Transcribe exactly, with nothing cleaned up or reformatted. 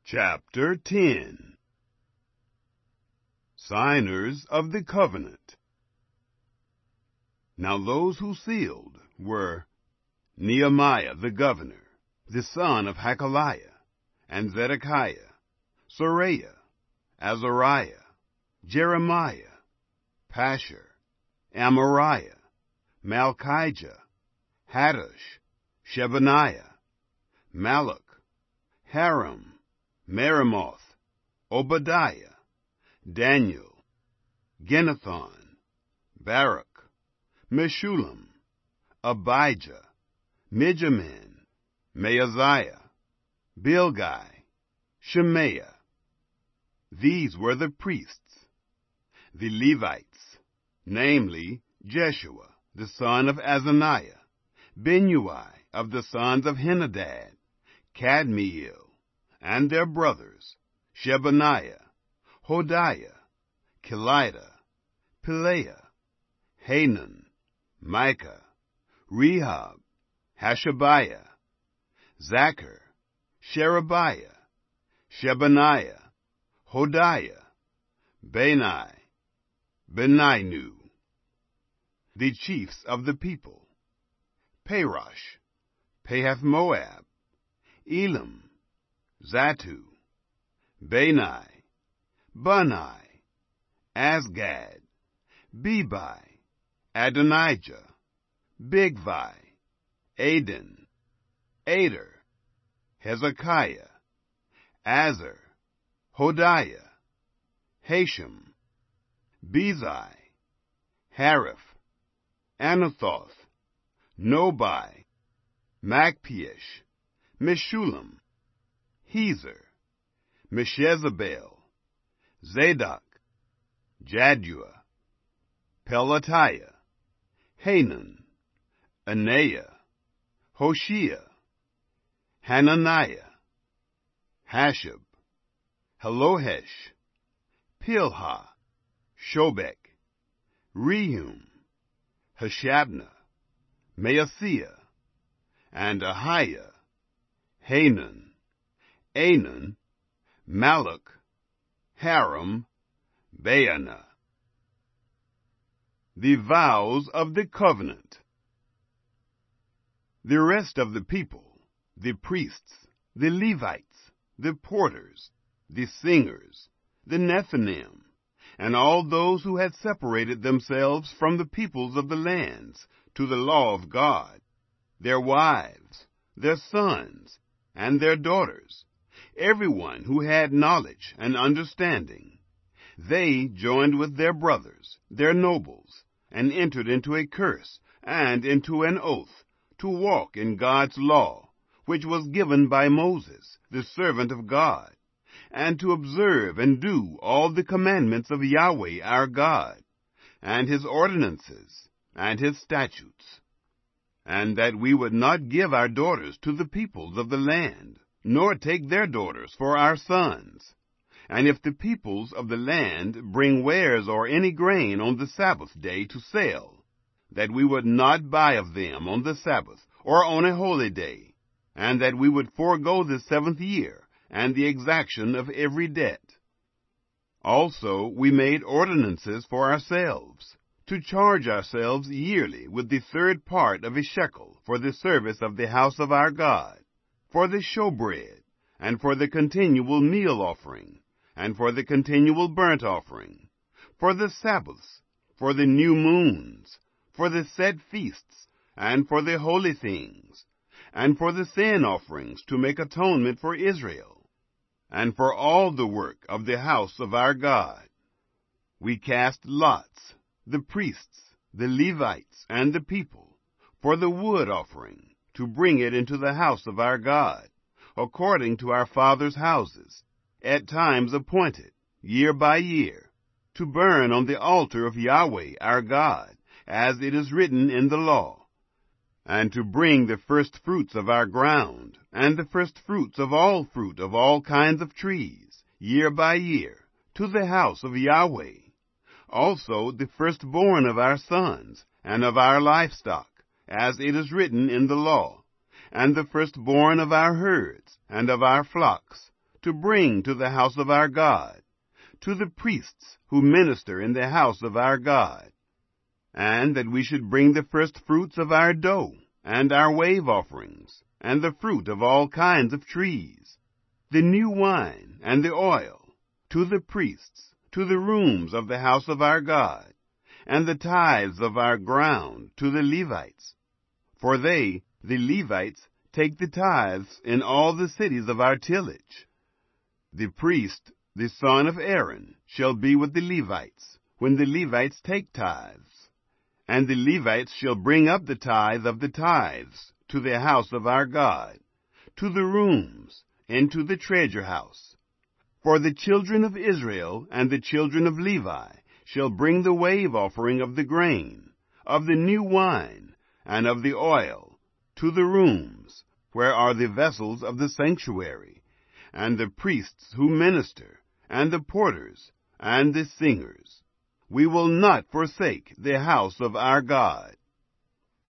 Chapter ten. Signers of the Covenant. Now those who sealed were Nehemiah the governor, the son of Hakaliah, and Zedekiah, Seraiah, Azariah, Jeremiah, Pashur, Amariah, Malchijah, Hattush, Shebaniah, Malluch, Haram, Meremoth, Obadiah, Daniel, Ginnethon, Baruch, Meshullam, Abijah, Mijamin, Maaziah, Bilgai, Shemaiah. These were the priests. The Levites, namely Jeshua, the son of Azaniah, Binnui of the sons of Henadad, Kadmiel, and their brothers, Shebaniah, Hodiah, Kelida, Pelaiah, Hanan, Micah, Rehob, Hashabiah, Zachar, Sherebiah, Shebaniah, Hodiah, Bani, Beninu. The chiefs of the people, Parosh, Pahath-Moab, Elam, Zatu, Bani, Bunai, Asgad, Bebai, Adonijah, Bigvai, Adin, Ader, Hezekiah, Azar, Hodiah, Hashem, Bezai, Hariph, Anathoth, Nobai, Makpish, Meshullam, Hezer, Meshezabel, Zadok, Jaddua, Pelatiah, Hanan, Anaiah, Hoshea, Hananiah, Hashab, Halohesh, Pilha, Shobek, Rehum, Hashabnah, Maaseiah, and Ahiah, Hanan, Anan, Malluch, Haram, Baanah. The vows of the covenant. The rest of the people, the priests, the Levites, the porters, the singers, the Nethinim, and all those who had separated themselves from the peoples of the lands to the law of God, their wives, their sons, and their daughters, everyone who had knowledge and understanding, they joined with their brothers, their nobles, and entered into a curse and into an oath to walk in God's law, which was given by Moses, the servant of God, and to observe and do all the commandments of Yahweh our God, and his ordinances, and his statutes, and that we would not give our daughters to the peoples of the land, nor take their daughters for our sons. And if the peoples of the land bring wares or any grain on the Sabbath day to sell, that we would not buy of them on the Sabbath or on a holy day, and that we would forego the seventh year and the exaction of every debt. Also we made ordinances for ourselves, to charge ourselves yearly with the third part of a shekel for the service of the house of our God, for the showbread, and for the continual meal offering, and for the continual burnt offering, for the Sabbaths, for the new moons, for the set feasts, and for the holy things, and for the sin offerings to make atonement for Israel, and for all the work of the house of our God. We cast lots, the priests, the Levites, and the people, for the wood offering, to bring it into the house of our God, according to our fathers' houses, at times appointed, year by year, to burn on the altar of Yahweh our God, as it is written in the law, and to bring the first fruits of our ground, and the first fruits of all fruit of all kinds of trees, year by year, to the house of Yahweh. Also the firstborn of our sons, and of our livestock, as it is written in the law, and the firstborn of our herds, and of our flocks, to bring to the house of our God, to the priests who minister in the house of our God, and that we should bring the first fruits of our dough, and our wave offerings, and the fruit of all kinds of trees, the new wine and the oil, to the priests, to the rooms of the house of our God, and the tithes of our ground to the Levites. For they, the Levites, take the tithes in all the cities of our tillage. The priest, the son of Aaron, shall be with the Levites, when the Levites take tithes. And the Levites shall bring up the tithe of the tithes to the house of our God, to the rooms, into the treasure house. For the children of Israel and the children of Levi shall bring the wave offering of the grain, of the new wine, and of the oil, to the rooms, where are the vessels of the sanctuary, and the priests who minister, and the porters, and the singers. We will not forsake the house of our God.